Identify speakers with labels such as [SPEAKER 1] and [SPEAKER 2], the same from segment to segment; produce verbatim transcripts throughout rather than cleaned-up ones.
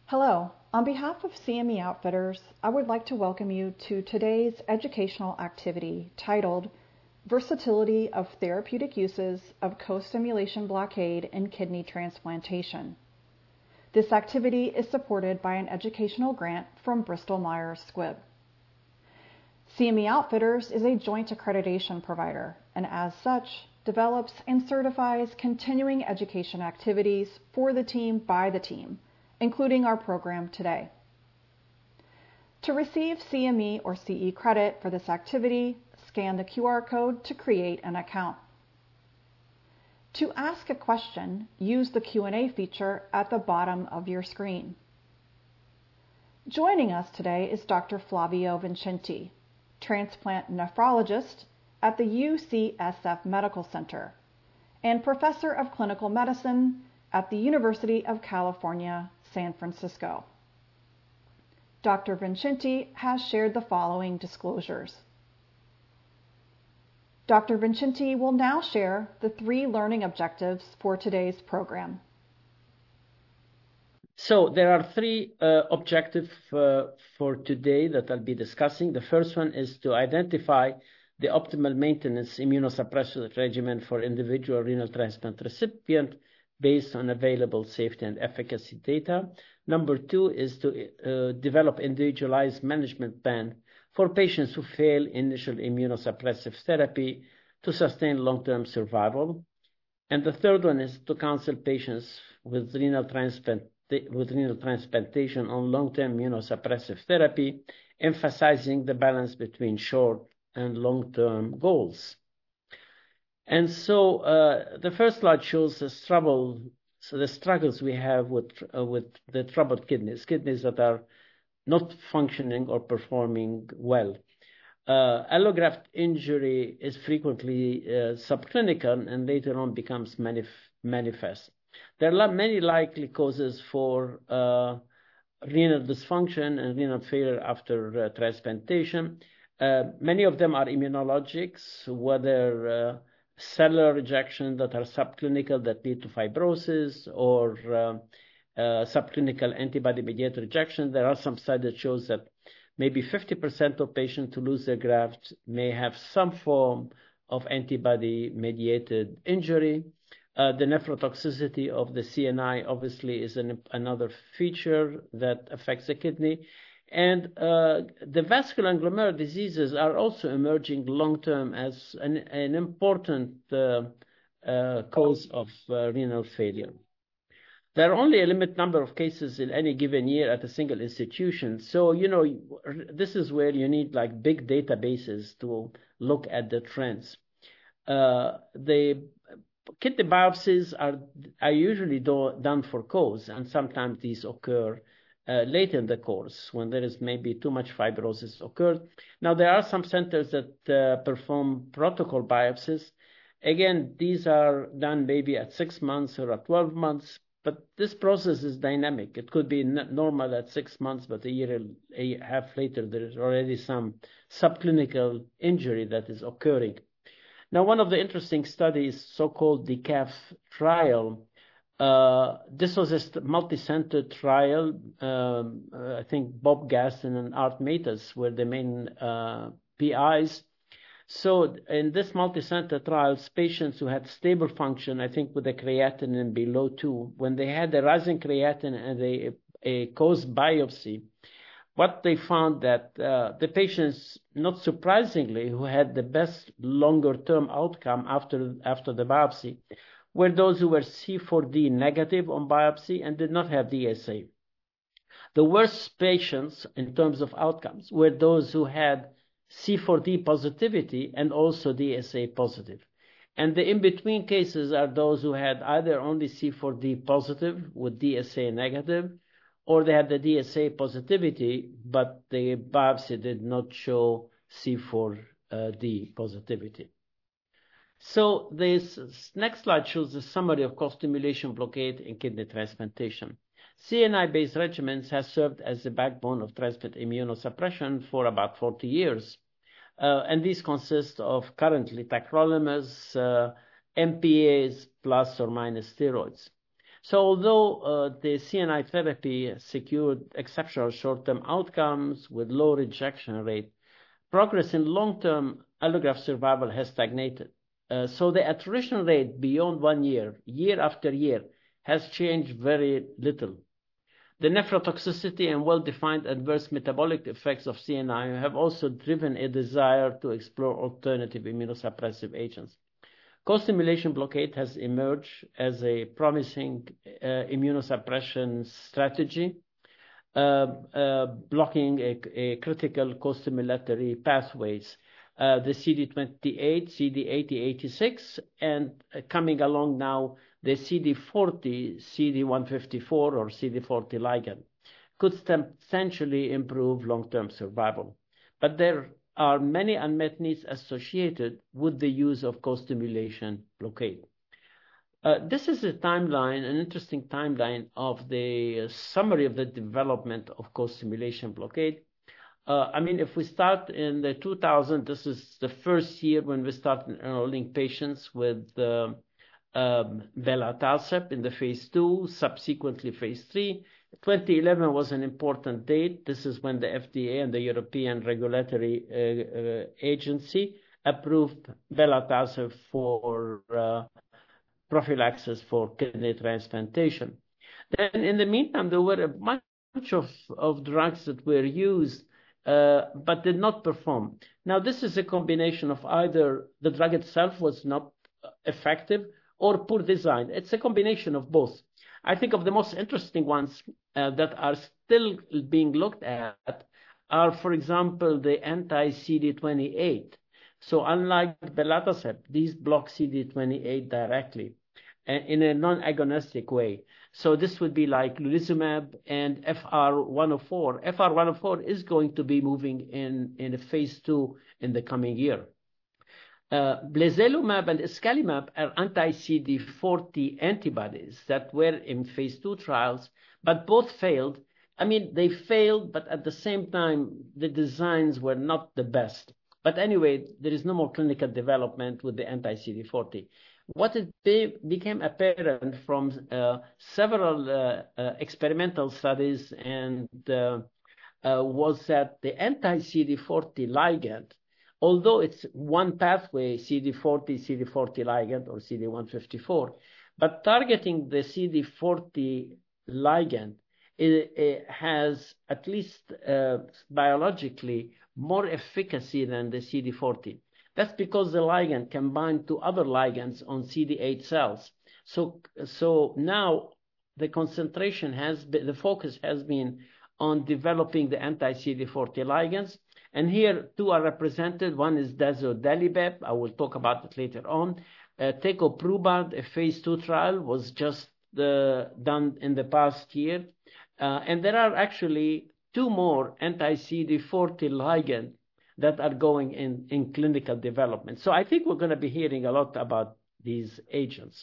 [SPEAKER 1] Hello. On behalf of C M E Outfitters, I would like to welcome you to today's educational activity titled Versatility of Therapeutic Uses of Co-Stimulation Blockade in Kidney Transplantation. This activity is supported by an educational grant from Bristol Myers Squibb. C M E Outfitters is a joint accreditation provider and as such develops and certifies continuing education activities for the team by the team, including our program today. To receive C M E or C E credit for this activity, scan the Q R code to create an account. To ask a question, use the Q and A feature at the bottom of your screen. Joining us today is Doctor Flavio Vincenti, transplant nephrologist at the U C S F Medical Center and professor of clinical medicine at the University of California, San Francisco. Doctor Vincenti has shared the following disclosures. Doctor Vincenti will now share the three learning objectives for today's program.
[SPEAKER 2] So there are three uh, objectives uh, for today that I'll be discussing. The first one is to identify the optimal maintenance immunosuppressive regimen for individual renal transplant recipient based on available safety and efficacy data. Number two is to uh, develop individualized management plan for patients who fail initial immunosuppressive therapy to sustain long-term survival. And the third one is to counsel patients with renal transplant with renal transplantation on long-term immunosuppressive therapy, emphasizing the balance between short and long-term goals. And so uh, the first slide shows the struggle, so the struggles we have with uh, with the troubled kidneys, kidneys that are not functioning or performing well. Uh, allograft injury is frequently uh, subclinical and later on becomes manif manifest. There are many likely causes for uh, renal dysfunction and renal failure after uh, transplantation. Uh, many of them are immunologics, whether uh, cellular rejection that are subclinical that lead to fibrosis or uh, uh, subclinical antibody-mediated rejection. There are some studies that shows that maybe fifty percent of patients who lose their graft may have some form of antibody-mediated injury. Uh, the nephrotoxicity of the C N I obviously is an, another feature that affects the kidney. And uh, the vascular and glomerular diseases are also emerging long-term as an, an important uh, uh, cause of uh, renal failure. There are only a limited number of cases in any given year at a single institution. So, you know, this is where you need like big databases to look at the trends. Uh, the kidney biopsies are, are usually do, done for cause, and sometimes these occur uh, late in the course when there is maybe too much fibrosis occurred. Now, there are some centers that uh, perform protocol biopsies. Again, these are done maybe at six months or at twelve months, but this process is dynamic. It could be normal at six months, but a year and a half later, there is already some subclinical injury that is occurring. Now, one of the interesting studies, so-called the C A F trial, uh, this was a multi-center trial. Um, uh, I think Bob Gaston and Art Matas were the main uh, P Is. So in this multi-center trials, patients who had stable function, I think with a creatinine below two, when they had a rising creatinine and a, a cause biopsy, what they found that uh, the patients, not surprisingly, who had the best longer-term outcome after, after the biopsy were those who were C four D negative on biopsy and did not have D S A. The worst patients in terms of outcomes were those who had C four D positivity and also D S A positive. And the in-between cases are those who had either only C four D positive with D S A negative, or they had the D S A positivity, but the biopsy did not show C four D positivity. So this next slide shows the summary of co-stimulation blockade in kidney transplantation. C N I-based regimens has served as the backbone of transplant immunosuppression for about forty years. Uh, and these consist of currently tacrolimus, uh, M P As plus or minus steroids. So although uh, the C N I therapy secured exceptional short-term outcomes with low rejection rate, progress in long-term allograft survival has stagnated. Uh, so the attrition rate beyond one year, year after year, has changed very little. The nephrotoxicity and well-defined adverse metabolic effects of C N I have also driven a desire to explore alternative immunosuppressive agents. Co-stimulation blockade has emerged as a promising uh, immunosuppression strategy, uh, uh, blocking a, a critical co-stimulatory pathways, uh, the C D twenty-eight, C D eighty, eighty-six, and uh, coming along now, the C D forty, C D one fifty-four, or C D forty ligand, could substantially improve long-term survival. But there are many unmet needs associated with the use of co-stimulation blockade. Uh, this is a timeline, an interesting timeline of the summary of the development of co-stimulation blockade. Uh, I mean, if we start in the two thousand, this is the first year when we started enrolling patients with uh, um, belatacept in the phase two, subsequently phase three. twenty eleven was an important date. This is when the F D A and the European Regulatory uh, uh, Agency approved belatacept for uh, prophylaxis for kidney transplantation. Then in the meantime, there were a bunch of, of drugs that were used uh, but did not perform. Now, this is a combination of either the drug itself was not effective or poor design. It's a combination of both. I think of the most interesting ones uh, that are still being looked at are, for example, the anti-C D twenty-eight. So unlike belatacept, these block C D twenty-eight directly in a non-agonistic way. So this would be like lulizumab and F R one oh four. F R one oh four is going to be moving in, in a phase two in the coming year. Uh, Blazellumab and iscalimab are anti-C D forty antibodies that were in phase two trials, but both failed. I mean, they failed, but at the same time, the designs were not the best. But anyway, there is no more clinical development with the anti-C D forty. What it be, became apparent from uh, several uh, uh, experimental studies and uh, uh, was that the anti-C D forty ligand, although it's one pathway, C D forty, C D forty ligand, or C D one fifty-four, but targeting the C D forty ligand it, it has at least uh, biologically more efficacy than the C D forty. That's because the ligand can bind to other ligands on C D eight cells. So, so now the concentration has been, the focus has been on developing the anti-C D forty ligands. And here two are represented. One is dazodalibep. I will talk about it later on. Uh, tegoprubart, a phase two trial, was just uh, done in the past year. Uh, and there are actually two more anti-C D forty ligands that are going in, in clinical development. So I think we're going to be hearing a lot about these agents.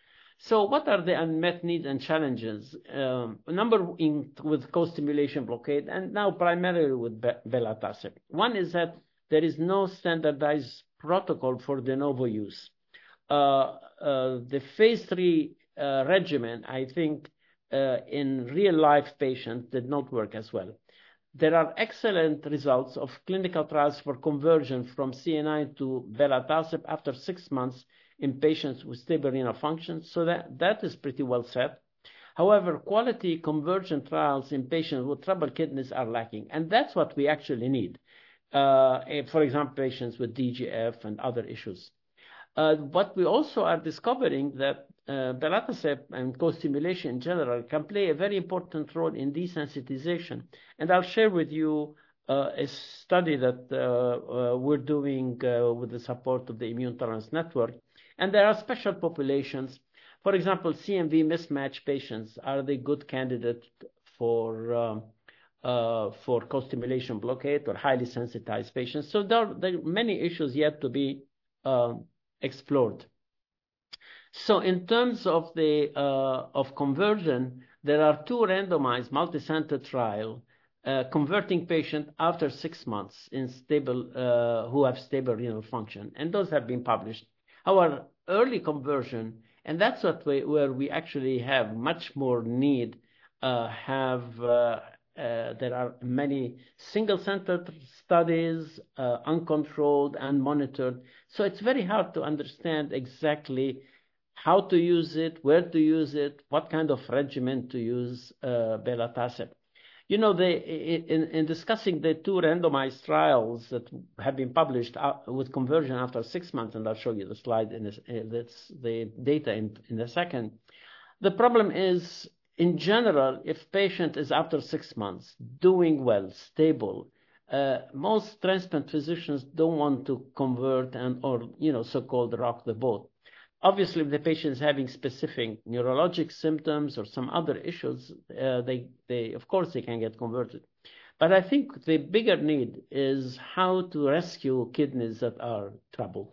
[SPEAKER 2] So what are the unmet needs and challenges? Um, a number in, with co-stimulation blockade, and now primarily with belatacept. One is that there is no standardized protocol for de novo use. Uh, uh, the phase three uh, regimen, I think, uh, in real-life patients did not work as well. There are excellent results of clinical trials for conversion from C N I to belatacept after six months in patients with stable renal function, so that, that is pretty well set. However, quality conversion trials in patients with troubled kidneys are lacking, and that's what we actually need. Uh, for example, patients with D G F and other issues. Uh, but we also are discovering that uh, belatacept and co-stimulation in general can play a very important role in desensitization. And I'll share with you uh, a study that uh, uh, we're doing uh, with the support of the Immune Tolerance Network. And there are special populations. For example, C M V mismatch patients, are they good candidates for um, uh, for co-stimulation blockade, or highly sensitized patients? So there, there are many issues yet to be uh, explored. So in terms of the uh, of conversion, there are two randomized multicenter trial uh, converting patient after six months in stable uh, who have stable renal function, and those have been published. Our early conversion And that's what we, where we actually have much more need, uh, have, uh, uh, there are many single-centered studies, uh, uncontrolled and monitored. So it's very hard to understand exactly how to use it, where to use it, what kind of regimen to use uh, belatacept. You know, they, in, in discussing the two randomized trials that have been published with conversion after six months, and I'll show you the slide in this, uh, that's the data in, in a second. The problem is, in general, if patient is after six months, doing well, stable, uh, most transplant physicians don't want to convert and, or, you know, so-called rock the boat. Obviously, if the patient is having specific neurologic symptoms or some other issues, uh, they, they, of course, they can get converted. But I think the bigger need is how to rescue kidneys that are troubled.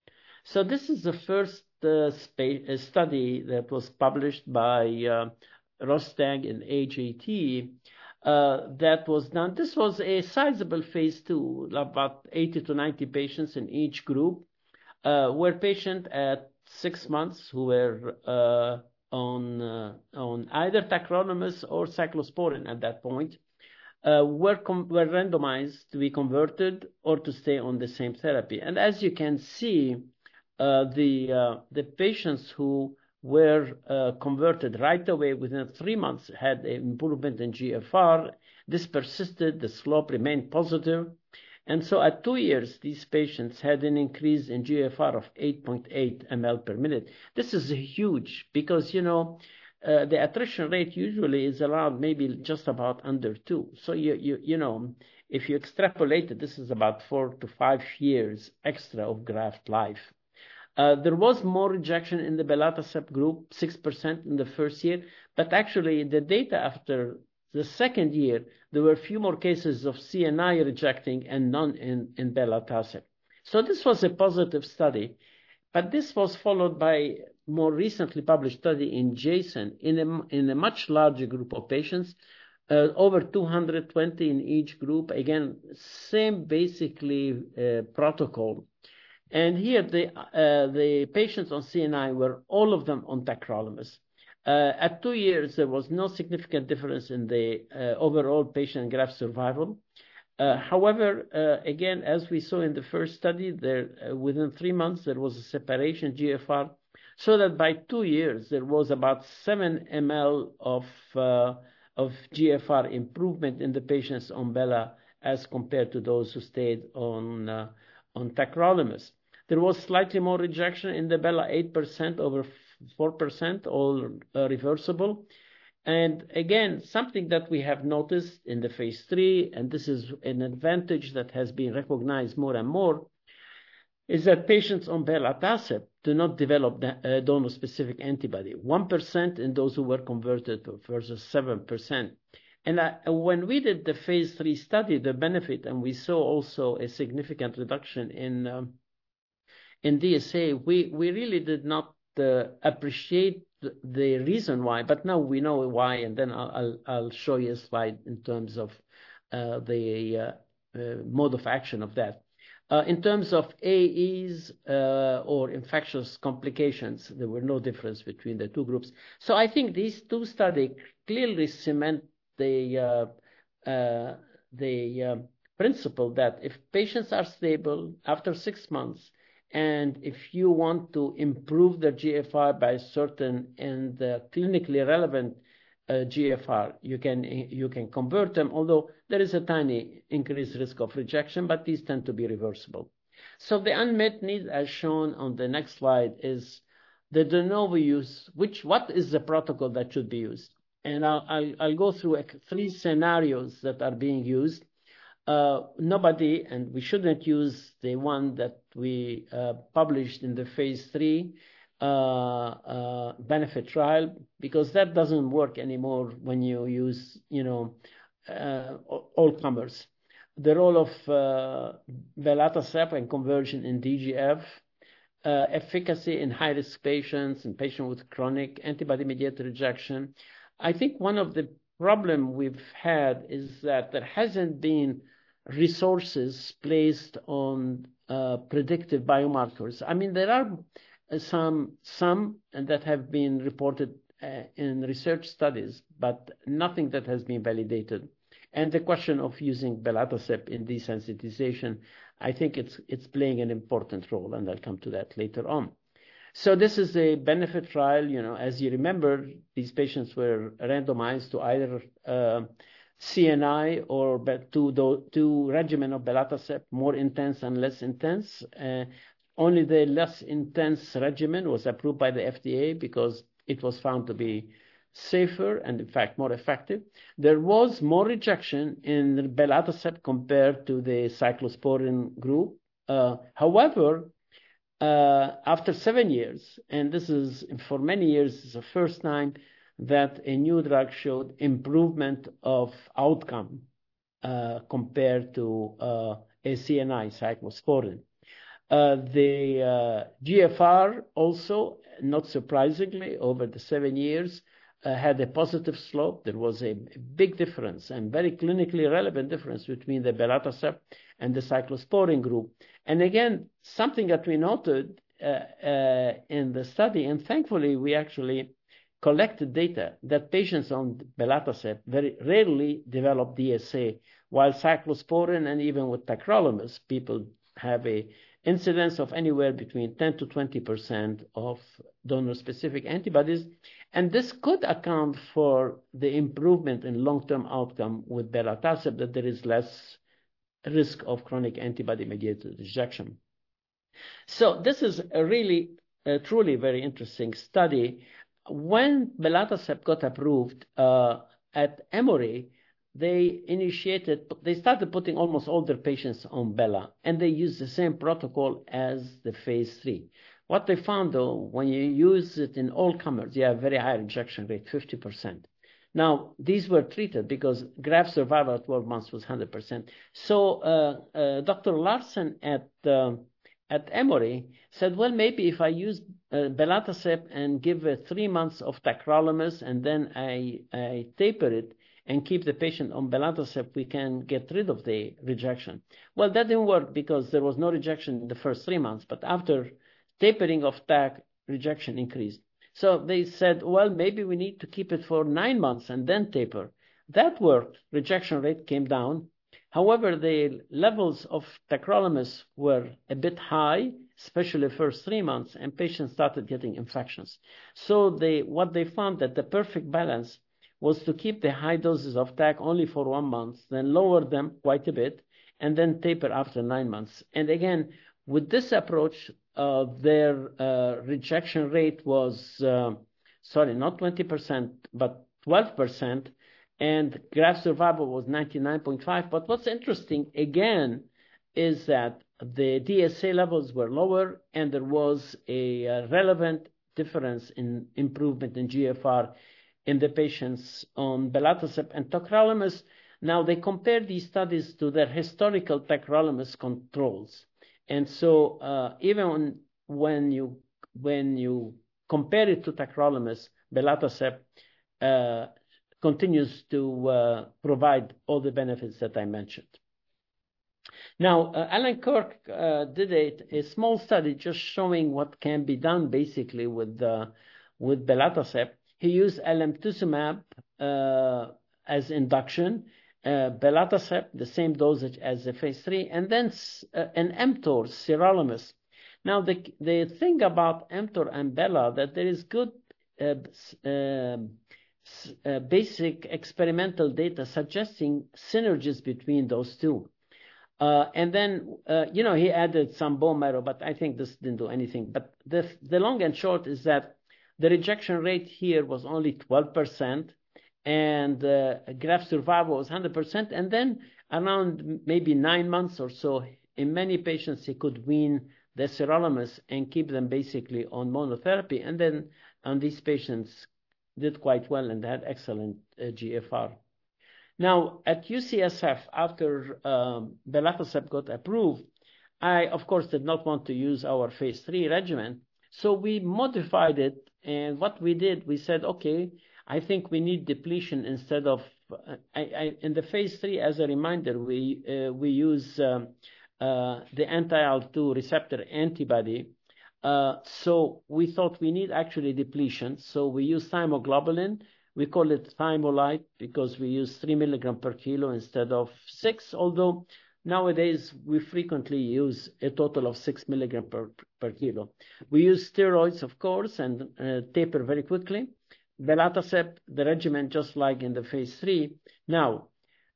[SPEAKER 2] So this is the first uh, uh, study that was published by uh, Rostag and A J T uh, that was done. This was a sizable phase two, about eighty to ninety patients in each group, uh, where patients at six months who were uh, on uh, on either tacrolimus or cyclosporin at that point uh, were were randomized to be converted or to stay on the same therapy. And as you can see, uh, the uh, the patients who were uh, converted right away within three months had an improvement in G F R. This persisted. The slope remained positive. And so at two years, these patients had an increase in G F R of eight point eight milliliters per minute. This is huge because, you know, uh, the attrition rate usually is around maybe just about under two. So, you, you, you know, if you extrapolate it, this is about four to five years extra of graft life. Uh, there was more rejection in the belatacept group, six percent in the first year, but actually the data after the second year, there were a few more cases of C N I rejecting and none in, in belatacept. So this was a positive study, but this was followed by more recently published study in JASON in a, in a much larger group of patients, uh, over two hundred twenty in each group. Again, same basically uh, protocol. And here the, uh, the patients on C N I were all of them on tacrolimus. Uh, at two years, there was no significant difference in the uh, overall patient graft survival. Uh, however, uh, again, as we saw in the first study, there uh, within three months, there was a separation G F R, so that by two years, there was about seven milliliters of, uh, of G F R improvement in the patients on Bela as compared to those who stayed on, uh, on tacrolimus. There was slightly more rejection in the Bela, eight percent over four percent, all uh, reversible. And again, something that we have noticed in the phase three, and this is an advantage that has been recognized more and more, is that patients on belatacept do not develop the, uh, donor-specific antibody. one percent in those who were converted versus seven percent. And uh, when we did the phase three study, the benefit, and we saw also a significant reduction in um, in D S A, we, we really did not uh, appreciate the, the reason why, but now we know why, and then I'll, I'll, I'll show you a slide in terms of uh, the uh, uh, mode of action of that. Uh, in terms of A Es uh, or infectious complications, there were no difference between the two groups. So I think these two studies clearly cement the, uh, uh, the uh, principle that if patients are stable after six months, and if you want to improve the G F R by certain and uh, clinically relevant uh, G F R, you can you can convert them, although there is a tiny increased risk of rejection, but these tend to be reversible. So the unmet need, as shown on the next slide, is the de novo use. Which what is the protocol that should be used? And I'll I'll, I'll go through three scenarios that are being used. Uh, nobody, and we shouldn't use the one that we uh, published in the phase three uh, uh, benefit trial, because that doesn't work anymore when you use, you know, uh, all comers. The role of uh, belatacept and conversion in D G F, uh, efficacy in high-risk patients and patients with chronic antibody-mediated rejection. I think one of the problem we've had is that there hasn't been resources placed on uh, predictive biomarkers. I mean, there are some some that have been reported uh, in research studies, but nothing that has been validated. And the question of using belatacept in desensitization, I think it's it's playing an important role, and I'll come to that later on. So this is a benefit trial. You know, as you remember, these patients were randomized to either uh, C N I or to the to regimen of belatacept, more intense and less intense. Uh, only the less intense regimen was approved by the F D A because it was found to be safer and, in fact, more effective. There was more rejection in belatacept compared to the cyclosporin group. Uh, however, uh, after seven years, and this is for many years, this is the first time that a new drug showed improvement of outcome uh, compared to uh, a C N I, cyclosporin. Uh, the uh, G F R also, not surprisingly, over the seven years, uh, had a positive slope. There was a big difference and very clinically relevant difference between the belatacept and the cyclosporin group. And again, something that we noted uh, uh, in the study, and thankfully we actually collected data that patients on belatacept very rarely develop D S A, while cyclosporin and even with tacrolimus, people have a incidence of anywhere between ten to twenty percent of donor-specific antibodies. And this could account for the improvement in long-term outcome with belatacept, that there is less risk of chronic antibody-mediated rejection. So this is a really, uh, truly very interesting study. When belatacept got approved uh, at Emory, they initiated, they started putting almost all their patients on Bela, and they used the same protocol as the phase three. What they found, though, when you use it in all comers, you have very high rejection rate, fifty percent. Now, these were treated because graft survival at twelve months was one hundred percent. So uh, uh, Doctor Larson at uh, at Emory said, well, maybe if I use uh, belatacept and give uh, three months of tacrolimus and then I, I taper it and keep the patient on belatacept, we can get rid of the rejection. Well, that didn't work because there was no rejection in the first three months, but after tapering of tac, rejection increased. So they said, well, maybe we need to keep it for nine months and then taper. That worked. Rejection rate came down. However, the levels of tacrolimus were a bit high, especially the first three months, and patients started getting infections. So they, what they found that the perfect balance was to keep the high doses of tac only for one month, then lower them quite a bit, and then taper after nine months. And again, with this approach, uh, their uh, rejection rate was, uh, sorry, not twenty percent, but twelve percent, and graft survival was ninety-nine point five. But what's interesting, again, is that the D S A levels were lower, and there was a uh, relevant difference in improvement in G F R in the patients on belatacept and tacrolimus. Now, they compared these studies to their historical tacrolimus controls. And so uh, even when, when, you, when you compare it to tacrolimus, belatacept uh, continues to uh, provide all the benefits that I mentioned. Now, uh, Alan Kirk uh, did a, a small study just showing what can be done basically with, uh, with belatacept. He used alemtuzumab uh, as induction, uh, belatacept, the same dosage as the phase three, and then uh, an mTOR, sirolimus. Now, the, the thing about mTOR and Bela, that there is good uh, uh, uh, basic experimental data suggesting synergies between those two. Uh, and then, uh, you know, he added some bone marrow, but I think this didn't do anything. But the, the long and short is that the rejection rate here was only twelve percent, and uh, graft survival was one hundred percent. And then around maybe nine months or so, in many patients, he could wean the sirolimus and keep them basically on monotherapy. And then on these patients did quite well and had excellent uh, G F R. Now, at U C S F, after um, belatacept got approved, I, of course, did not want to use our phase three regimen. So we modified it. And what we did, we said, okay, I think we need depletion instead of, uh, I, I, in the phase three, as a reminder, we, uh, we use um, uh, the anti-I L two receptor antibody. Uh, so we thought we need actually depletion. So we use thymoglobulin. We call it Thymolite because we use three milligram per kilo instead of six, although nowadays we frequently use a total of six milligram per, per kilo. We use steroids, of course, and uh, taper very quickly. Belatacept, the regimen, just like in the phase three. Now,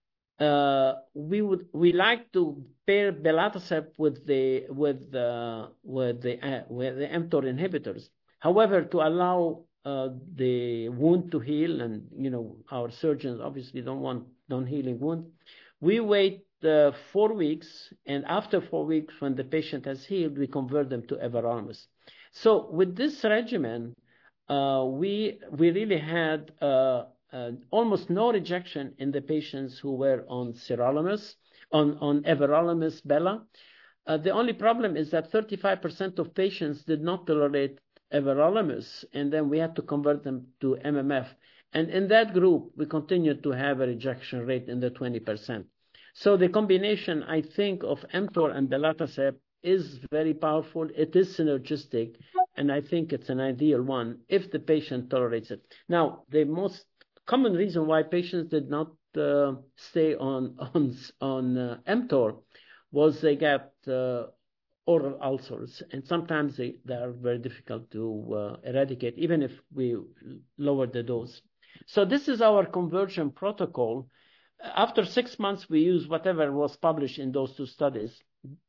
[SPEAKER 2] uh, we would we like to pair belatacept with the with the with the uh, with the mTOR inhibitors. However, to allow uh, the wound to heal, and you know our surgeons obviously don't want non-healing wound, we wait uh, four weeks, and after four weeks, when the patient has healed, we convert them to everolimus. So with this regimen, uh, we we really had uh, uh, almost no rejection in the patients who were on sirolimus, on on everolimus Bela. Uh, the only problem is that thirty-five percent of patients did not tolerate everolimus, and then we had to convert them to M M F. And in that group, we continued to have a rejection rate in the twenty percent. So the combination, I think, of mTOR and belatacept is very powerful. It is synergistic, and I think it's an ideal one if the patient tolerates it. Now, the most common reason why patients did not uh, stay on on on uh, mTOR was they got uh, oral ulcers, and sometimes they, they are very difficult to uh, eradicate, even if we lower the dose. So this is our conversion protocol. After six months, we use whatever was published in those two studies.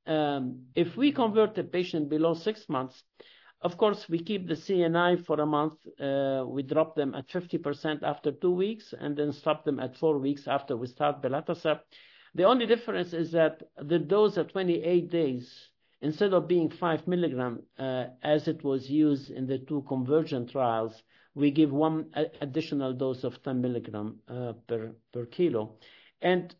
[SPEAKER 2] Um, if we convert a patient below six months, of course, we keep the C N I for a month. Uh, we drop them at fifty percent after two weeks and then stop them at four weeks after we start belatacept. The only difference is that the dose at twenty-eight days, instead of being five milligram, uh, as it was used in the two conversion trials, we give one additional dose of ten milligram uh, per, per kilo. And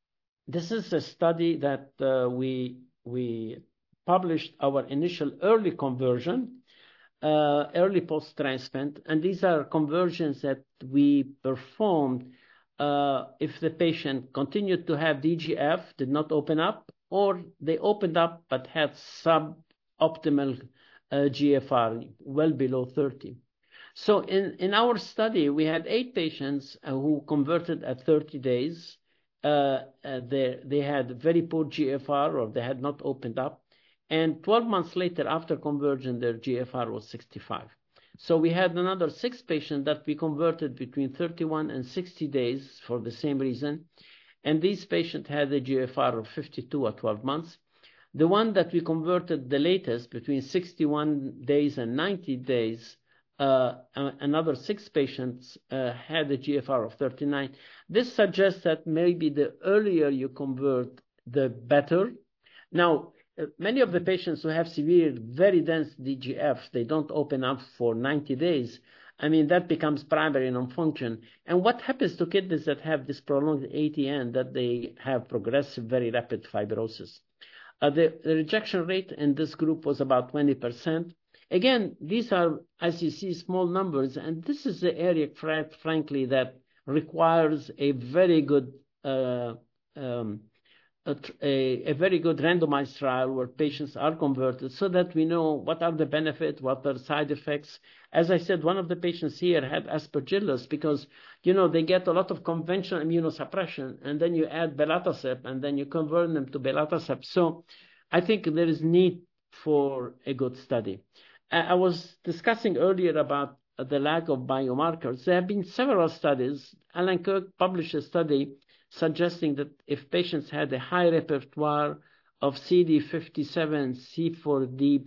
[SPEAKER 2] this is a study that uh, we, we published our initial early conversion, uh, early post-transplant, and these are conversions that we performed uh, if the patient continued to have D G F, did not open up, or they opened up but had suboptimal uh, G F R, well below thirty. So in, in our study, we had eight patients uh, who converted at thirty days. Uh, uh, they, they had very poor G F R, or they had not opened up. And twelve months later, after conversion, their G F R was sixty-five. So we had another six patients that we converted between thirty-one and sixty days for the same reason. And these patients had a G F R of fifty-two at twelve months. The one that we converted the latest, between sixty-one days and ninety days, uh, another six patients uh, had a G F R of thirty-nine. This suggests that maybe the earlier you convert, the better. Now, many of the patients who have severe, very dense D G F, they don't open up for ninety days. I mean, that becomes primary non-function. And what happens to kidneys that have this prolonged A T N, that they have progressive, very rapid fibrosis? Uh, the, the rejection rate in this group was about twenty percent. Again, these are, as you see, small numbers, and this is the area, frankly, that requires a very good uh, um, A, a, a very good randomized trial where patients are converted so that we know what are the benefits, what are side effects. As I said, one of the patients here had aspergillus because, you know, they get a lot of conventional immunosuppression, and then you add belatacept, and then you convert them to belatacept. So I think there is need for a good study. I was discussing earlier about the lack of biomarkers. There have been several studies. Alan Kirk published a study suggesting that if patients had a high repertoire of C D fifty-seven, C four D,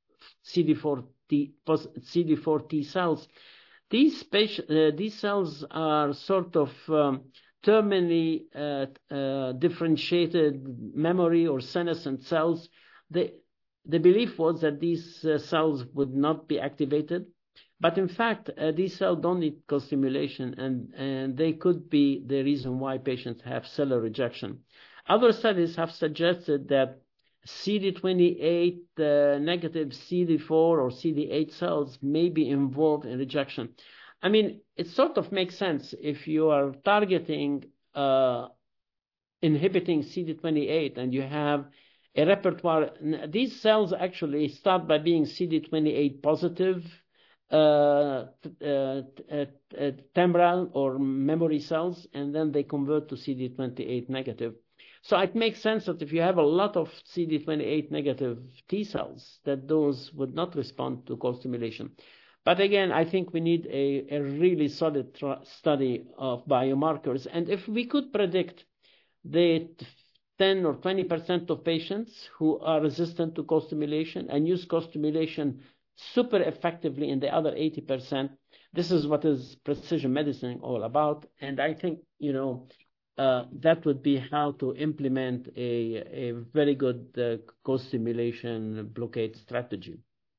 [SPEAKER 2] C D four T, C D four T cells, these, patient, uh, these cells are sort of um, terminally uh, uh, differentiated memory or senescent cells. The, the belief was that these uh, cells would not be activated. But in fact, uh, these cells don't need co-stimulation, and, and they could be the reason why patients have cellular rejection. Other studies have suggested that C D twenty-eight uh, negative C D four or C D eight cells may be involved in rejection. I mean, it sort of makes sense if you are targeting, uh, inhibiting C D twenty-eight and you have a repertoire. These cells actually start by being C D twenty-eight positive, uh, uh, uh, uh, temporal or memory cells, and then they convert to C D twenty-eight negative. So it makes sense that if you have a lot of C D twenty-eight negative T cells, that those would not respond to co-stimulation. But again, I think we need a, a really solid study of biomarkers. And if we could predict the ten or twenty percent of patients who are resistant to co-stimulation and use co-stimulation super effectively in the other eighty percent, this is what is precision medicine all about. And I think, you know, uh, that would be how to implement a, a very good uh, co-stimulation blockade strategy.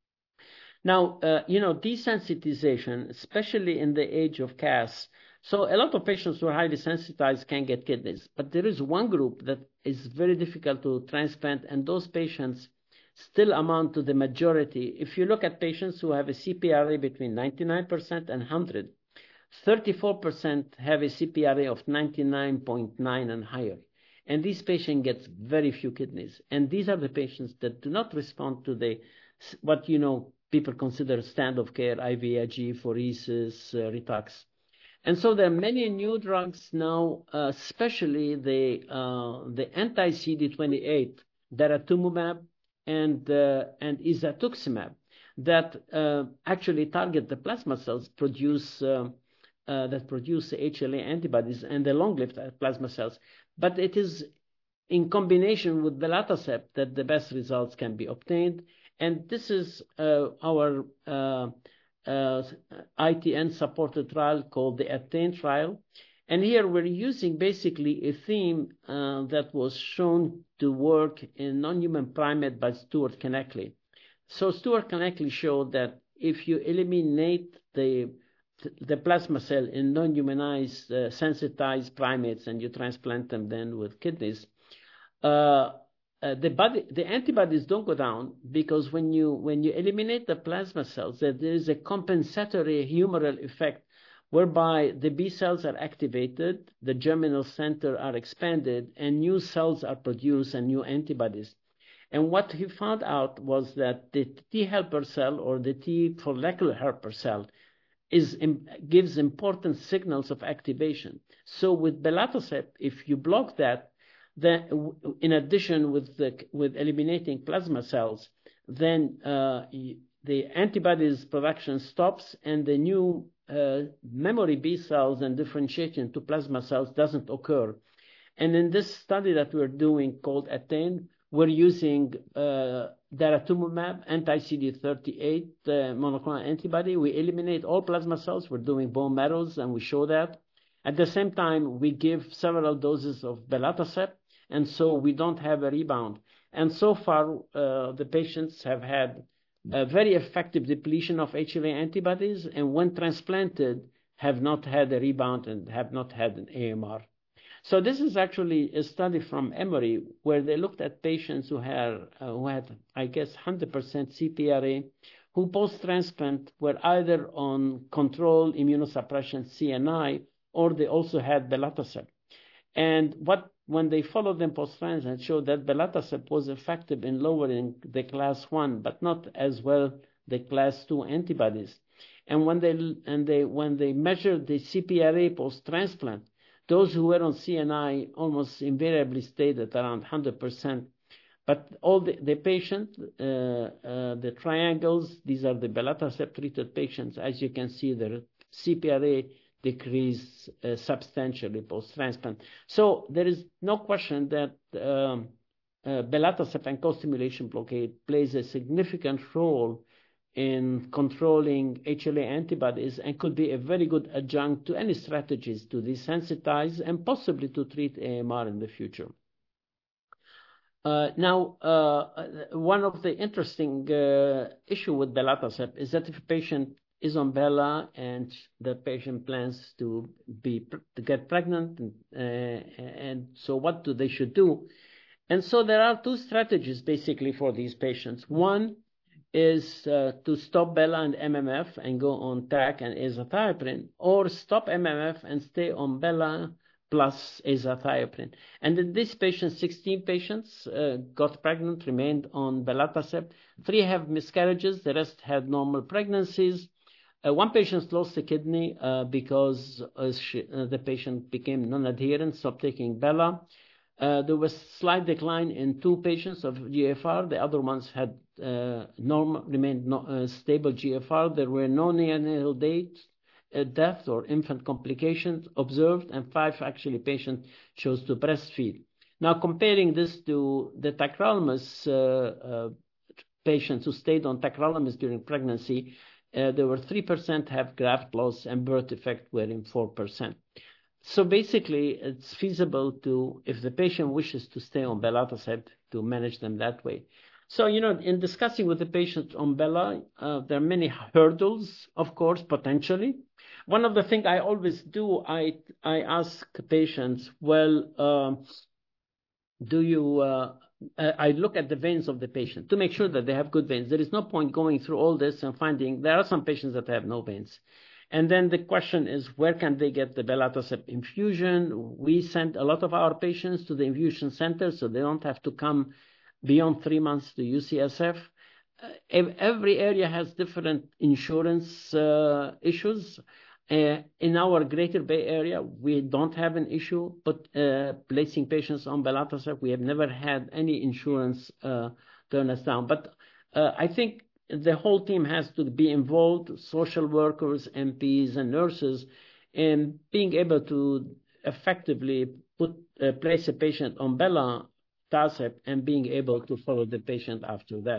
[SPEAKER 2] Now, uh, you know, desensitization, especially in the age of C A S, so a lot of patients who are highly sensitized can get kidneys, but there is one group that is very difficult to transplant, and those patients still amount to the majority. If you look at patients who have a C P R A between ninety-nine percent and one hundred, thirty-four percent have a C P R A of ninety-nine point nine and higher. And these patients get very few kidneys. And these are the patients that do not respond to the, what, you know, people consider standard of care, I V I G, phoresis, uh, Ritux. And so there are many new drugs now, uh, especially the uh, the anti-C D twenty-eight, daratumumab and uh, and isatuximab, that uh, actually target the plasma cells produce uh, uh, that produce H L A antibodies and the long-lived plasma cells. But it is in combination with belatacept that the best results can be obtained. And this is uh, our uh, uh, I T N-supported trial called the ATTAIN trial. And here we're using basically a theme uh, that was shown to work in non-human primate by Stuart Connectly. So Stuart Connectly showed that if you eliminate the the plasma cell in non-humanized uh, sensitized primates and you transplant them then with kidneys, uh, Uh, the body, the antibodies don't go down, because when you when you eliminate the plasma cells, that there is a compensatory humoral effect whereby the B cells are activated, the germinal center are expanded, and new cells are produced and new antibodies. And what he found out was that the T helper cell, or the T follicular helper cell, is gives important signals of activation. So with belatacept, if you block that, then in addition with the, with eliminating plasma cells, then uh, the antibodies production stops, and the new uh, memory B cells and differentiation to plasma cells doesn't occur. And in this study that we're doing called ATTAIN, we're using uh, daratumumab, anti-C D thirty-eight uh, monoclonal antibody. We eliminate all plasma cells. We're doing bone marrows, and we show that. At the same time, we give several doses of belatacept, and so we don't have a rebound. And so far, uh, the patients have had a very effective depletion of H L A antibodies, and when transplanted, have not had a rebound and have not had an A M R. So this is actually a study from Emory, where they looked at patients who had, uh, who had, I guess, one hundred percent C P R A, who post-transplant were either on controlled immunosuppression C N I, or they also had belatacept. And what when they followed them post-transplant, showed that belatacept was effective in lowering the class one, but not as well the class two antibodies. And when they and they when they measured the C P R A post-transplant, those who were on C N I almost invariably stayed at around one hundred percent. But all the, the patient, uh, uh, the triangles, these are the belatacept-treated patients. As you can see, their C P R A decreased uh, substantially post-transplant. So there is no question that um, uh, belatacept and co-stimulation blockade plays a significant role in controlling H L A antibodies, and could be a very good adjunct to any strategies to desensitize and possibly to treat A M R in the future. Uh, now, uh, one of the interesting uh, issue with belatacept is that if a patient is on Bela and the patient plans to be to get pregnant, and, uh, and so what do they should do? And so there are two strategies basically for these patients. One is uh, to stop Bela and M M F and go on T A C and azathioprine, or stop M M F and stay on Bela plus azathioprine. And in these patients, sixteen patients uh, got pregnant, remained on belatacept. Three have miscarriages. The rest had normal pregnancies. Uh, one patient lost a kidney uh, because uh, she, uh, the patient became non-adherent, stopped taking Bela. Uh, there was slight decline in two patients of G F R. The other ones had uh, normal, remained no, uh, stable G F R. There were no neonatal dates, uh, death or infant complications observed, and five actually patients chose to breastfeed. Now, comparing this to the tacrolimus uh, uh, patients who stayed on tacrolimus during pregnancy, uh, there were three percent have graft loss and birth defect were in four percent. So basically, it's feasible to, if the patient wishes to stay on belatacept, to manage them that way. So, you know, in discussing with the patient on Bela, uh, there are many hurdles, of course, potentially. One of the things I always do, I I ask patients, well, uh, do you, uh, I look at the veins of the patient to make sure that they have good veins. There is no point going through all this and finding there are some patients that have no veins. And then the question is, where can they get the belatacept infusion? We send a lot of our patients to the infusion center, so they don't have to come beyond three months to U C S F. Uh, every area has different insurance uh, issues. Uh, in our Greater Bay Area, we don't have an issue, but uh, placing patients on belatacept, we have never had any insurance uh, turn us down. But uh, I think the whole team has to be involved, social workers, M Ps, and nurses, in being able to effectively put uh, place a patient on belatacept and being able to follow the patient after that.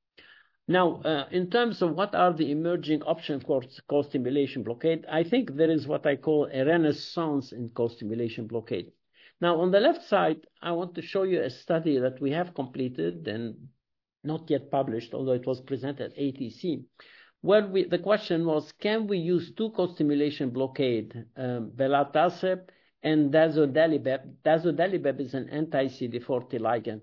[SPEAKER 2] Now, uh, in terms of what are the emerging options for co-stimulation blockade, I think there is what I call a renaissance in co-stimulation blockade. Now, on the left side, I want to show you a study that we have completed and not yet published, although it was presented at A T C, where we, the question was, can we use two co-stimulation blockade, um, belatacept and dazodalibep? Dazodalibep is an anti-C D forty ligand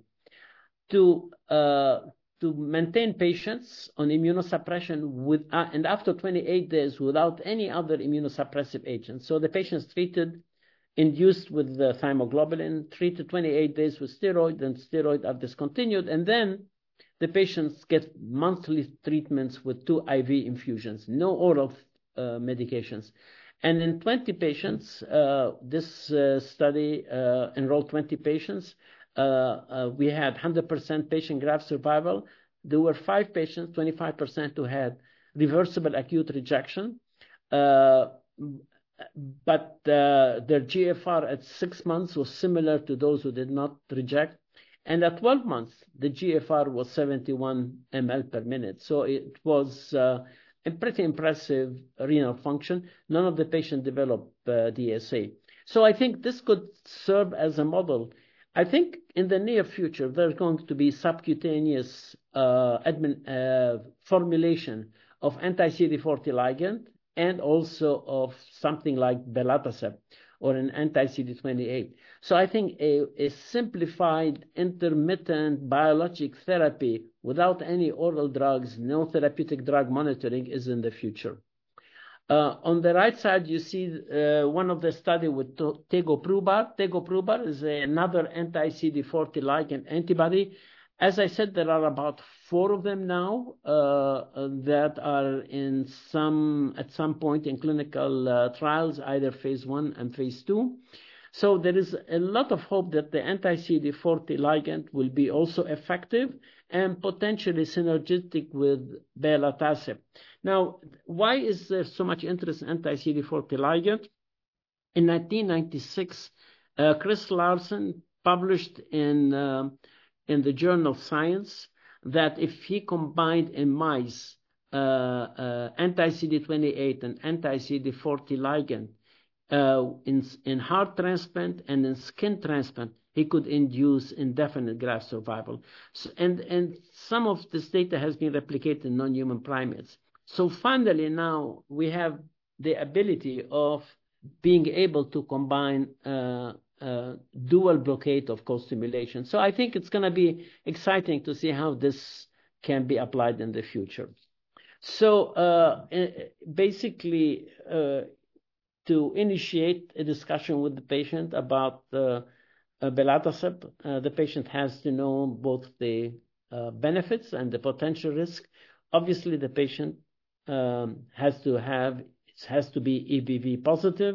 [SPEAKER 2] to uh, to maintain patients on immunosuppression with, uh, and after twenty-eight days without any other immunosuppressive agents. So the patients treated, induced with the thymoglobulin, treated twenty-eight days with steroid, and steroid are discontinued, and then the patients get monthly treatments with two I V infusions, no oral uh, medications. And in twenty patients, uh, this uh, study uh, enrolled twenty patients. Uh, uh, we had one hundred percent patient graft survival. There were five patients, twenty-five percent, who had reversible acute rejection. Uh, but uh, their G F R at six months was similar to those who did not reject. And at twelve months, the G F R was seventy-one milliliters per minute. So it was uh, a pretty impressive renal function. None of the patients developed uh, D S A. So I think this could serve as a model. I think in the near future, there's going to be subcutaneous uh, admin, uh, formulation of anti-C D forty ligand and also of something like belatacept or an anti-C D twenty-eight. So I think a, a simplified intermittent biologic therapy without any oral drugs, no therapeutic drug monitoring is in the future. Uh, on the right side, you see uh, one of the study with tegoprubart. Tegoprubart is a, another anti-C D forty ligand antibody. As I said, there are about four of them now uh, that are in some at some point in clinical uh, trials, either phase one and phase two. So there is a lot of hope that the anti-C D forty ligand will be also effective and potentially synergistic with belatacept. Now, why is there so much interest in anti-C D forty ligand? In nineteen ninety-six, uh, Chris Larson published in uh, in the journal Science that if he combined in mice uh, uh, anti-C D twenty-eight and anti-C D forty ligand uh, in, in heart transplant and in skin transplant, he could induce indefinite graft survival. So, and, and some of this data has been replicated in non-human primates. So finally now we have the ability of being able to combine uh, uh, dual blockade of co-stimulation. So I think it's going to be exciting to see how this can be applied in the future. So uh, basically, uh, to initiate a discussion with the patient about uh, uh, belatacept. Uh, the patient has to know both the uh, benefits and the potential risk. Obviously, the patient um, has to have, it has to be E B V positive.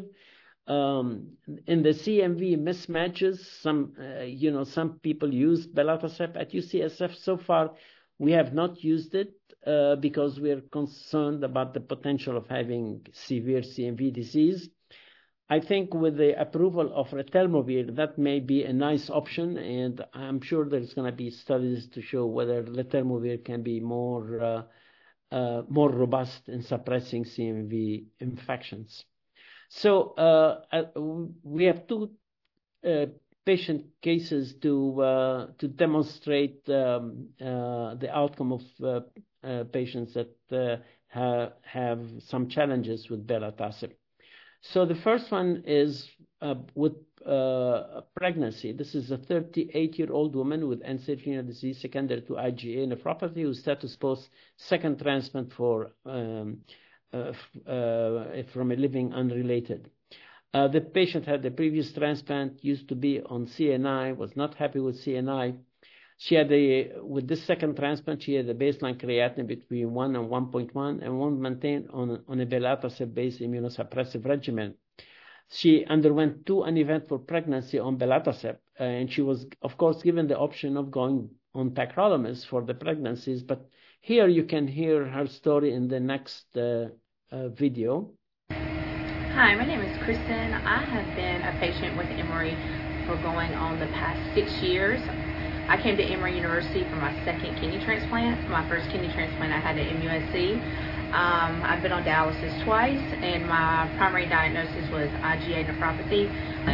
[SPEAKER 2] Um, in the C M V mismatches, some, uh, you know, some people use belatacept. At U C S F, so far, we have not used it uh, because we're concerned about the potential of having severe C M V disease. I think with the approval of letermovir, that may be a nice option, and I'm sure there's going to be studies to show whether letermovir can be more uh, uh, more robust in suppressing C M V infections. So uh, we have two uh, patient cases to uh, to demonstrate um, uh, the outcome of uh, uh, patients that uh, ha have some challenges with belatacept. So the first one is uh, with uh, pregnancy. This is a thirty-eight-year-old woman with end-stage renal disease secondary to I G A nephropathy who status post second transplant for um, uh, uh, from a living unrelated. Uh, the patient had the previous transplant, used to be on C N I, was not happy with C N I. She had a, with this second transplant, she had a baseline creatinine between one and one point one and one maintained on, on a belatacept-based immunosuppressive regimen. She underwent two uneventful pregnancy on belatacept, uh, and she was, of course, given the option of going on tacrolimus for the pregnancies. But here you can hear her story in the next uh, uh, video.
[SPEAKER 3] Hi, my name is Kristen. I have been a patient with Emory for going on the past six years. I came to Emory University for my second kidney transplant. My first kidney transplant I had at M U S C. Um, I've been on dialysis twice, and my primary diagnosis was I G A nephropathy.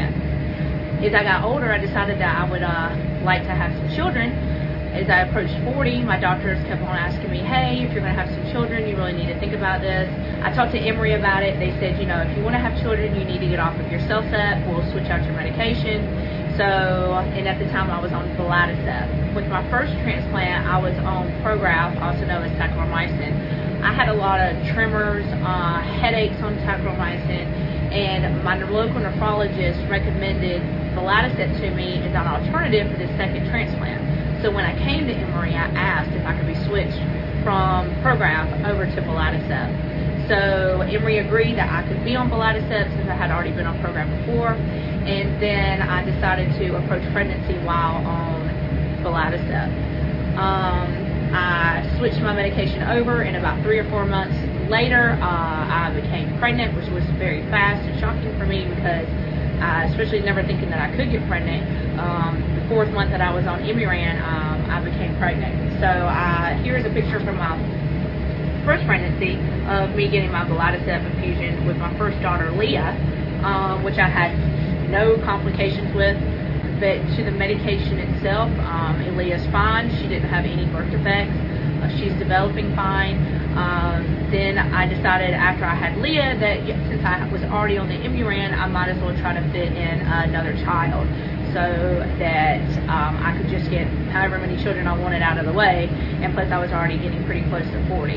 [SPEAKER 3] As I got older, I decided that I would uh, like to have some children. As I approached forty, my doctors kept on asking me, hey, if you're going to have some children, you really need to think about this. I talked to Emory about it. They said, you know, if you want to have children, you need to get off of your CellCept. We'll switch out your medication. So, and at the time I was on belatacept. With my first transplant, I was on Prograf, also known as tacromycin. I had a lot of tremors, uh, headaches on tacromycin, and my local nephrologist recommended belatacept to me as an alternative for this second transplant. So when I came to Emory, I asked if I could be switched from Prograf over to belatacept. So Emory agreed that I could be on belatacept since I had already been on Prograf before. And then I decided to approach pregnancy while on belatacept. Um, I switched my medication over, and about three or four months later, uh, I became pregnant, which was very fast and shocking for me because I, especially never thinking that I could get pregnant. Um, the fourth month that I was on Imuran, um, I became pregnant. So uh, here's a picture from my first pregnancy of me getting my belatacept infusion with my first daughter, Leah, um, which I had no complications with, but to the medication itself, um, Leah's fine. She didn't have any birth defects. Uh, she's developing fine. Um, then I decided after I had Leah that since I was already on the Imuran, I might as well try to fit in another child so that um, I could just get however many children I wanted out of the way, and plus I was already getting pretty close to forty.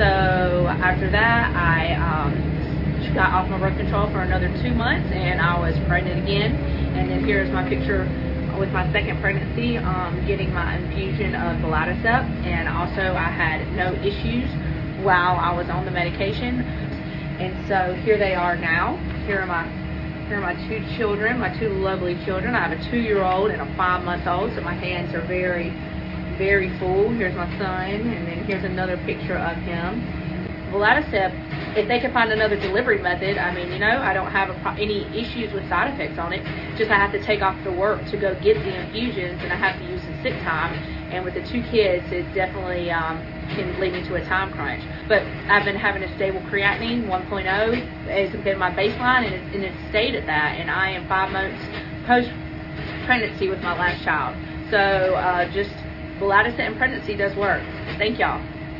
[SPEAKER 3] So after that, I um, got off my birth control for another two months, and I was pregnant again. And then here's my picture with my second pregnancy, um, getting my infusion of belatacept, and also I had no issues while I was on the medication. And so here they are now. Here are my here are my two children, my two lovely children. I have a two-year-old and a five-month-old, so my hands are very, very full. Here's my son, and then here's another picture of him. Belatacept, if they can find another delivery method, I mean, you know, I don't have a pro any issues with side effects on it. Just I have to take off the work to go get the infusions, and I have to use the sick time. And with the two kids, it definitely um, can lead me to a time crunch. But I've been having a stable creatinine, one point oh, has been my baseline, and, it, and it's stayed at that. And I am five months post-pregnancy with my last child. So uh, just belatacept and pregnancy does work. Thank y'all.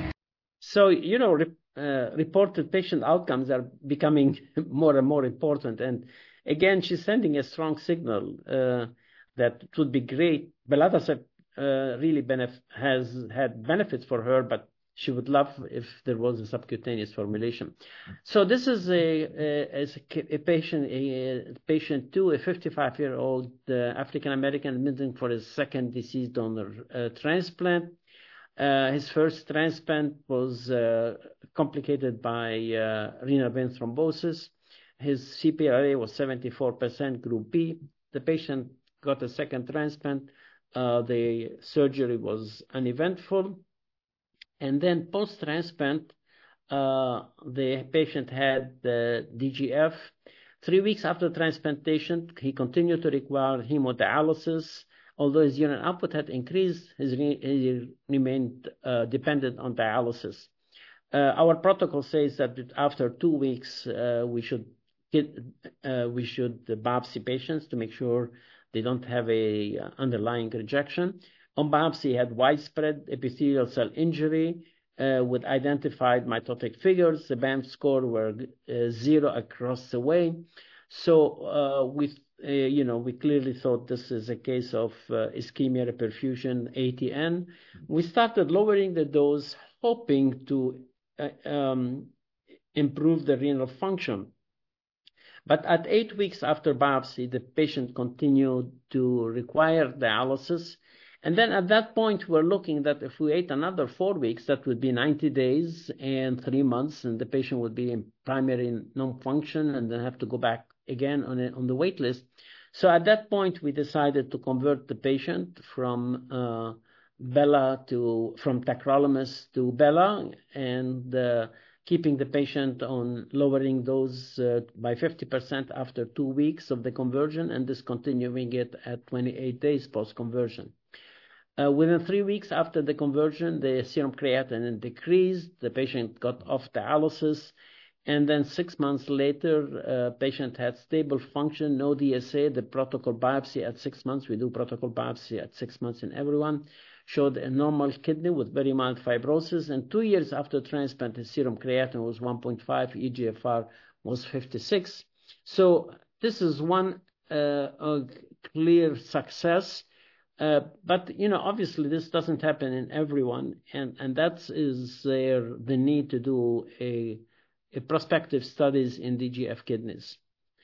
[SPEAKER 2] So, you know, Uh, reported patient outcomes are becoming more and more important. And again, she's sending a strong signal uh, that it would be great. Belatacept uh, really benef has had benefits for her, but she would love if there was a subcutaneous formulation. So this is a, a, a patient, a, a patient two, a fifty-five-year-old uh, African-American admitting for his second deceased donor uh, transplant. Uh, his first transplant was uh, complicated by uh, renal vein thrombosis. His C P R A was seventy-four percent, group B. The patient got a second transplant. Uh, the surgery was uneventful. And then post-transplant, uh, the patient had the D G F. Three weeks after transplantation, he continued to require hemodialysis. Although his urine output had increased, his re he remained uh, dependent on dialysis. Uh, our protocol says that after two weeks, uh, we should get, uh, we should biopsy patients to make sure they don't have a uh, underlying rejection. On biopsy, he had widespread epithelial cell injury uh, with identified mitotic figures. The B A M score were uh, zero across the way. So uh, we, uh, you know, we clearly thought this is a case of uh, ischemia reperfusion, A T N. We started lowering the dose, hoping to uh, um, improve the renal function. But at eight weeks after biopsy, the patient continued to require dialysis. And then at that point, we're looking that if we wait another four weeks, that would be ninety days and three months, and the patient would be in primary non-function and then have to go back again on, a, on the wait list. So at that point, we decided to convert the patient from uh, Bela to, from tacrolimus to Bela, and uh, keeping the patient on lowering dose uh, by fifty percent after two weeks of the conversion and discontinuing it at twenty-eight days post-conversion. Uh, within three weeks after the conversion, the serum creatinine decreased, the patient got off dialysis, and then six months later, uh, patient had stable function, no D S A. The protocol biopsy at six months, we do protocol biopsy at six months in everyone, showed a normal kidney with very mild fibrosis, and two years after transplant, his serum creatinine was one point five, E G F R was fifty-six. So this is one uh, a clear success. Uh, but, you know, obviously this doesn't happen in everyone, and, and that is there the need to do a, a prospective studies in D G F kidneys.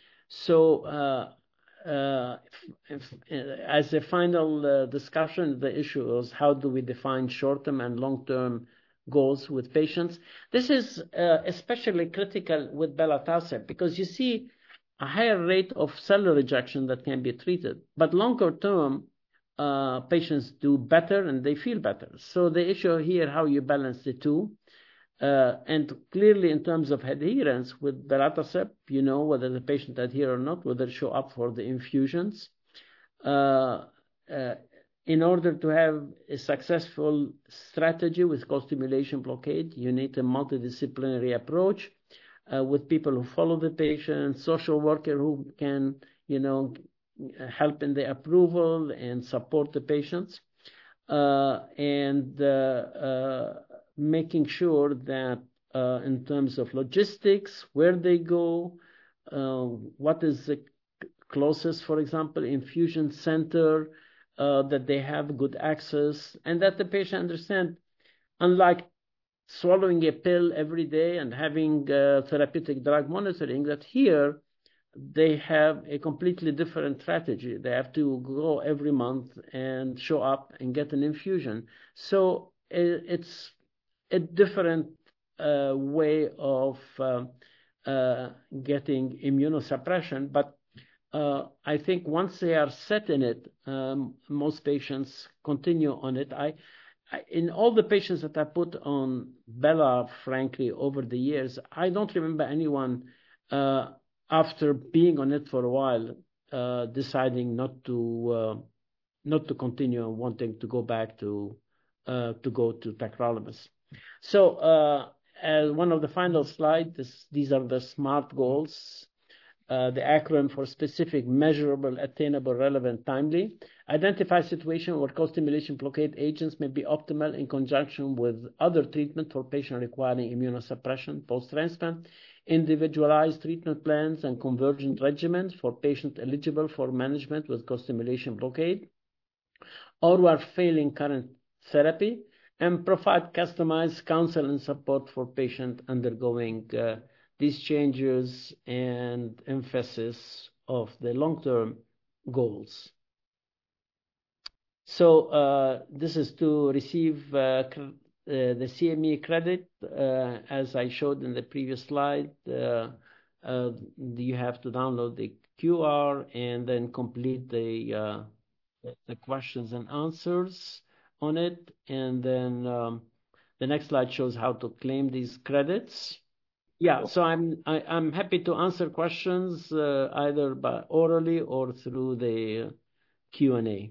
[SPEAKER 2] So uh, uh, if, if, as a final uh, discussion, the issue is how do we define short-term and long-term goals with patients? This is uh, especially critical with belatacept because you see a higher rate of cellular rejection that can be treated, but longer term, Uh, patients do better and they feel better. So the issue here, how you balance the two. Uh, and clearly in terms of adherence with belatacept, you know whether the patient adhere or not, whether show up for the infusions. Uh, uh, in order to have a successful strategy with co-stimulation blockade, you need a multidisciplinary approach uh, with people who follow the patient, social worker who can, you know, help in the approval and support the patients, uh, and uh, uh, making sure that uh, in terms of logistics, where they go, uh, what is the closest, for example, infusion center, uh, that they have good access, and that the patient understand, unlike swallowing a pill every day and having uh, therapeutic drug monitoring, that here they have a completely different strategy. They have to go every month and show up and get an infusion. So it's a different uh, way of uh, uh, getting immunosuppression. But uh, I think once they are set in it, um, most patients continue on it. I, I, in all the patients that I put on Bela, frankly, over the years, I don't remember anyone uh, after being on it for a while, uh, deciding not to uh, not to continue and wanting to go back to uh, to go to tacrolimus. So uh, as one of the final slides, this, these are the SMART goals, uh, the acronym for specific, measurable, attainable, relevant, timely. Identify situation where co-stimulation blockade agents may be optimal in conjunction with other treatment for patient requiring immunosuppression post-transplant. Individualized treatment plans and convergent regimens for patients eligible for management with co-stimulation blockade or who are failing current therapy. and provide customized counsel and support for patients undergoing uh, these changes and emphasis of the long-term goals. So uh, this is to receive uh, uh, the C M E credit, uh, as I showed in the previous slide. Uh, uh, you have to download the Q R and then complete the uh, the questions and answers on it, and then um, the next slide shows how to claim these credits. Yeah, so I'm I, I'm happy to answer questions uh, either by orally or through the Q and A.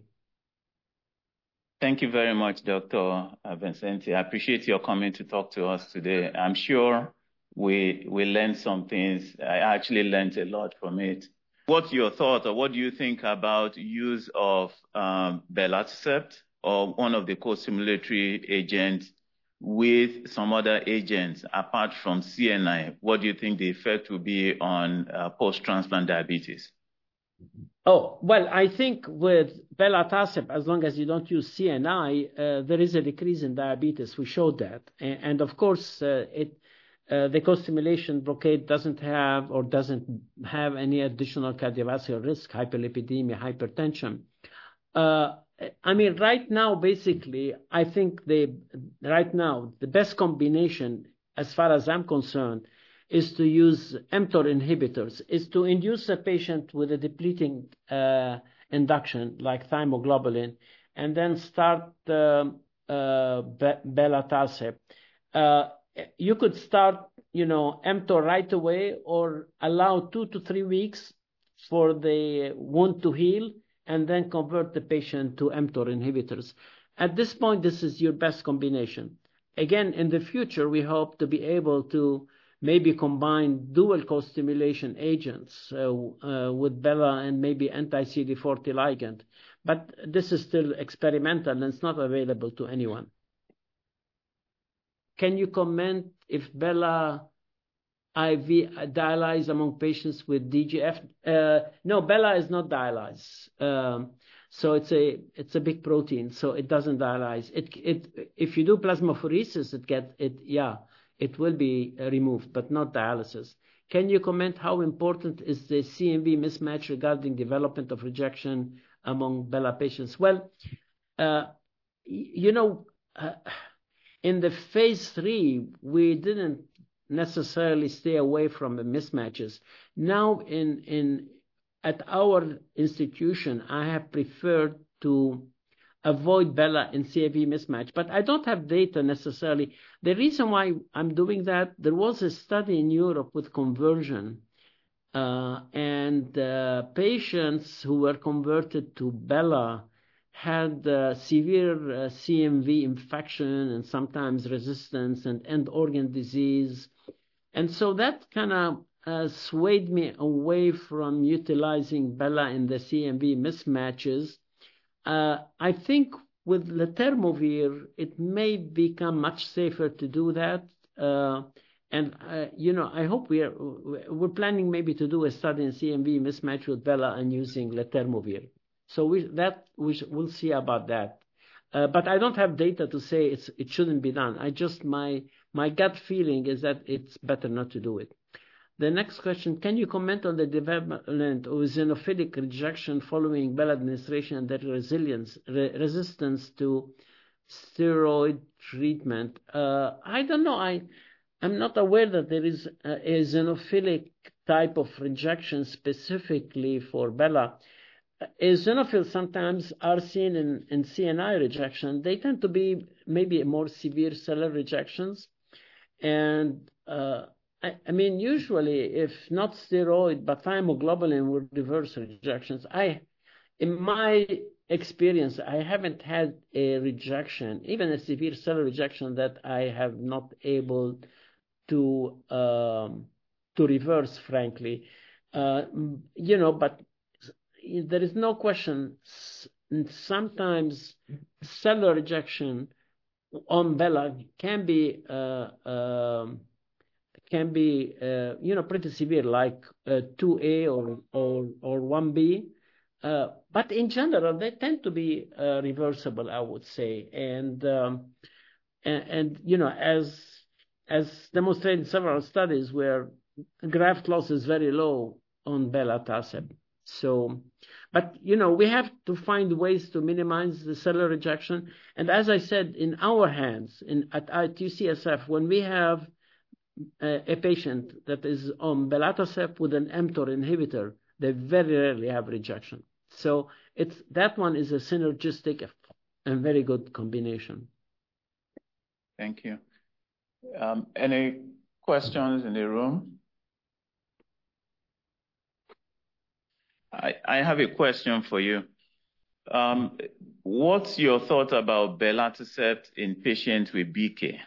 [SPEAKER 4] Thank you very much, Doctor Vincenti. I appreciate your coming to talk to us today. I'm sure we we learned some things. I actually learned a lot from it. What's your thought, or what do you think about use of um, belatacept or one of the co-stimulatory agents with some other agents apart from C N I? What do you think the effect will be on uh, post-transplant diabetes?
[SPEAKER 2] Oh, well, I think with belatacept, as long as you don't use C N I, uh, there is a decrease in diabetes. We showed that. And, and of course, uh, it uh, the co-stimulation blockade doesn't have or doesn't have any additional cardiovascular risk, hyperlipidemia, hypertension. Uh, I mean, right now, basically, I think the right now, the best combination, as far as I'm concerned, is to use mTOR inhibitors, is to induce a patient with a depleting uh, induction like thymoglobulin, and then start uh, uh, belatacept. Uh, you could start, you know, mTOR right away, or allow two to three weeks for the wound to heal, and then convert the patient to mTOR inhibitors. At this point, this is your best combination. Again, in the future, we hope to be able to maybe combine dual co-stimulation agents uh, uh, with Bela and maybe anti-C D forty ligand. But this is still experimental and it's not available to anyone. Can you comment if Bela I V dialyzed among patients with D G F? Uh, no, Bela is not dialyzed. Um, so it's a it's a big protein, so it doesn't dialyze. It it if you do plasmapheresis, it get it yeah. It will be removed, but not dialysis. Can you comment how important is the C M V mismatch regarding development of rejection among Bela patients? Well, uh, you know, uh, in the phase three, we didn't necessarily stay away from the mismatches. Now, in in at our institution, I have preferred to avoid Bela in C M V mismatch, but I don't have data necessarily. The reason why I'm doing that, there was a study in Europe with conversion, uh, and uh, patients who were converted to Bela had uh, severe uh, C M V infection and sometimes resistance and end organ disease. And so that kind of uh, swayed me away from utilizing Bela in the C M V mismatches. Uh, I think with letermovir, it may become much safer to do that. Uh, and, uh, you know, I hope we are, we're planning maybe to do a study in C M V mismatch with Bela and using letermovir. So we, that, we we'll see about that. Uh, but I don't have data to say it's, it shouldn't be done. I just, my, my gut feeling is that it's better not to do it. The next question, can you comment on the development of eosinophilic rejection following Bela administration and their resilience, re resistance to steroid treatment? Uh, I don't know. I, I'm not aware that there is a eosinophilic type of rejection specifically for Bela. Eosinophils sometimes are seen in, in C N I rejection. They tend to be maybe more severe cellular rejections. And uh, I, I mean, usually, if not steroid, but thymoglobulin will reverse rejections. I, in my experience, I haven't had a rejection, even a severe cellular rejection, that I have not able to um, to reverse, frankly. Uh, you know, but there is no question. Sometimes cellular rejection on Bela can be uh, um, can be uh, you know pretty severe, like uh, two A or or or one B. Uh, but in general, they tend to be uh, reversible, I would say. And um, And, and you know, as as demonstrated in several studies where graft loss is very low on belatacept. So, but, you know, we have to find ways to minimize the cellular rejection. And as I said, in our hands, in at, at U C S F, when we have a, a patient that is on belatacept with an mTOR inhibitor, they very rarely have rejection. So it's that one is a synergistic and very good combination.
[SPEAKER 4] Thank you. Um, any questions in the room? I, I have a question for you. Um, what's your thought about belatacept in patients with B K?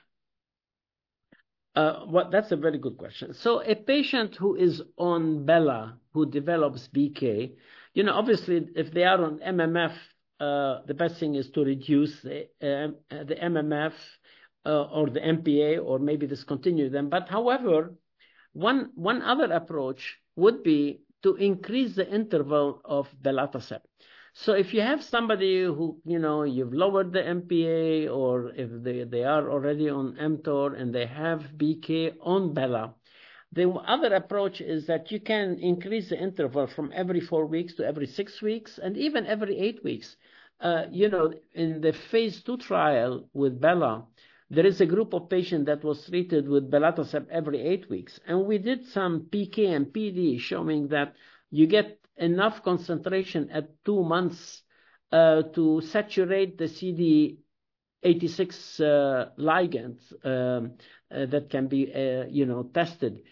[SPEAKER 2] Uh, well, that's a very good question. So a patient who is on Bela, who develops B K, you know, obviously if they are on M M F, uh, the best thing is to reduce the, uh, the M M F uh, or the M P A, or maybe discontinue them. But however, one, one other approach would be to increase the interval of belatacept. So if you have somebody who, you know, you've lowered the M P A, or if they, they are already on mTOR and they have B K on Bela, the other approach is that you can increase the interval from every four weeks to every six weeks and even every eight weeks. Uh, you know, in the phase two trial with Bela, there is a group of patients that was treated with belatacept every eight weeks. And we did some P K and P D showing that you get enough concentration at two months uh, to saturate the C D eighty-six uh, ligands um, uh, that can be, uh, you know, tested.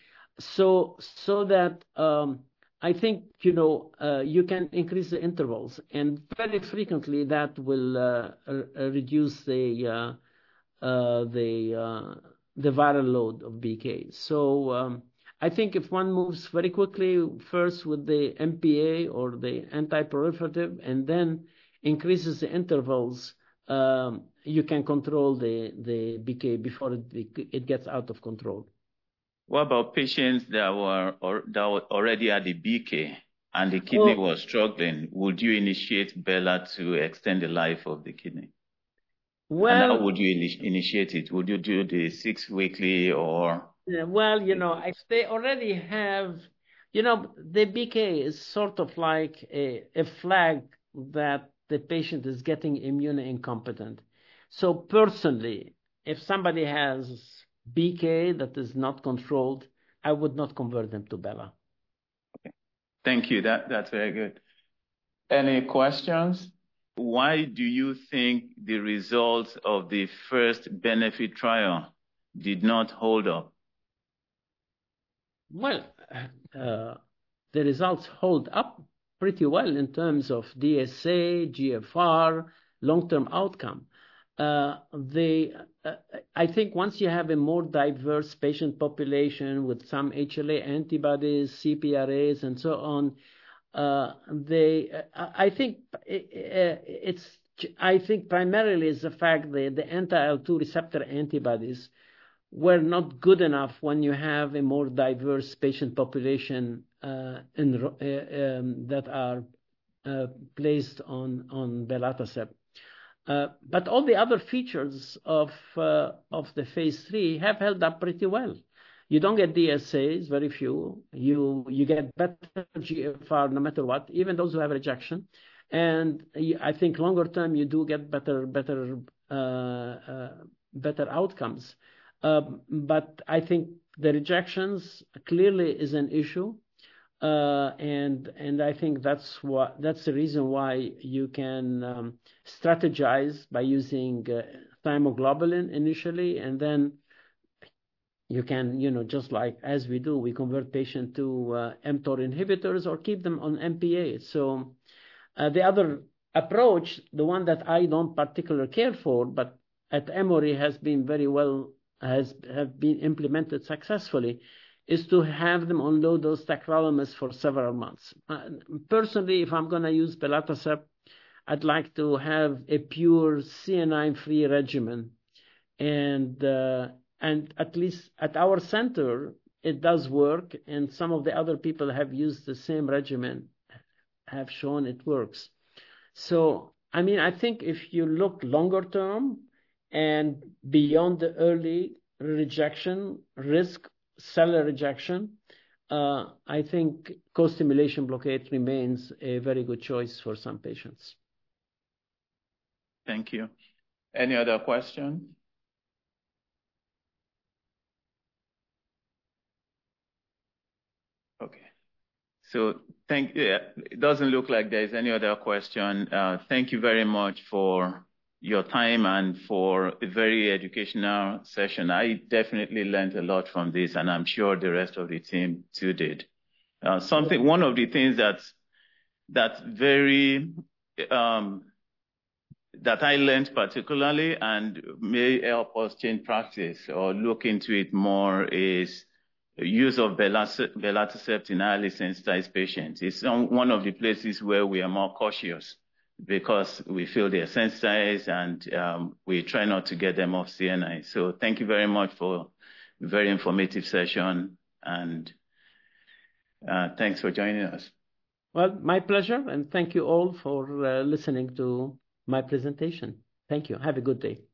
[SPEAKER 2] So, so that um, I think, you know, uh, you can increase the intervals, and very frequently that will uh, uh, reduce the uh, uh, the uh, the viral load of B K. So um, I think if one moves very quickly, first with the M P A or the anti-proliferative, and then increases the intervals, um, you can control the, the B K before it, it gets out of control.
[SPEAKER 4] What about patients that were, or, that were already at the B K and the kidney oh. was struggling? Would you initiate Bela to extend the life of the kidney?
[SPEAKER 2] Well,
[SPEAKER 4] and how would you initiate it? Would you do the six weekly or?
[SPEAKER 2] Yeah, well, you know, if they already have, you know, the B K is sort of like a, a flag that the patient is getting immunocompetent. So personally, if somebody has B K that is not controlled, I would not convert them to Bela.
[SPEAKER 4] Okay. Thank you. That that's very good. Any questions? Why do you think the results of the first benefit trial did not hold up?
[SPEAKER 2] Well, uh, the results hold up pretty well in terms of D S A, G F R, long-term outcome. Uh, they, uh, I think once you have a more diverse patient population with some H L A antibodies, C P R As, and so on, uh, they, uh, I think it's, I think primarily is the fact that the anti-L two receptor antibodies were not good enough when you have a more diverse patient population uh, in, uh, um, that are uh, placed on, on belatacept. Uh, but all the other features of uh, of the phase three have held up pretty well. You don't get D S As, very few. You you get better G F R no matter what, even those who have rejection. And I think longer term you do get better better uh, uh, better outcomes. Uh, but I think the rejections clearly is an issue. Uh, and and I think that's what that's the reason why you can um, strategize by using uh, thymoglobulin initially, and then you can, you know, just like as we do, we convert patients to uh, mTOR inhibitors or keep them on M P A. So uh, the other approach, the one that I don't particularly care for, but at Emory has been very well has have been implemented successfully, is to have them on low-dose tacrolimus for several months. Uh, personally, if I'm going to use belatacept, I'd like to have a pure C N nine-free regimen. And, uh, and at least at our center, it does work, and some of the other people have used the same regimen, have shown it works. So, I mean, I think if you look longer term, And beyond the early rejection, risk, cellular rejection, uh, I think co-stimulation blockade remains a very good choice for some patients.
[SPEAKER 4] Thank you. Any other question? Okay. So thank yeah, it doesn't look like there's any other question. Uh, thank you very much for your time and for a very educational session. I definitely learned a lot from this, and I'm sure the rest of the team too did. Uh, something, one of the things that's, that's very, um, that I learned particularly and may help us change practice or look into it more is use of belatacept in highly sensitized patients. It's one of the places where we are more cautious because we feel they're sensitized and um, we try not to get them off C N I. So thank you very much for a very informative session, and uh, thanks for joining us.
[SPEAKER 2] Well, my pleasure, and thank you all for uh, listening to my presentation. Thank you. Have a good day.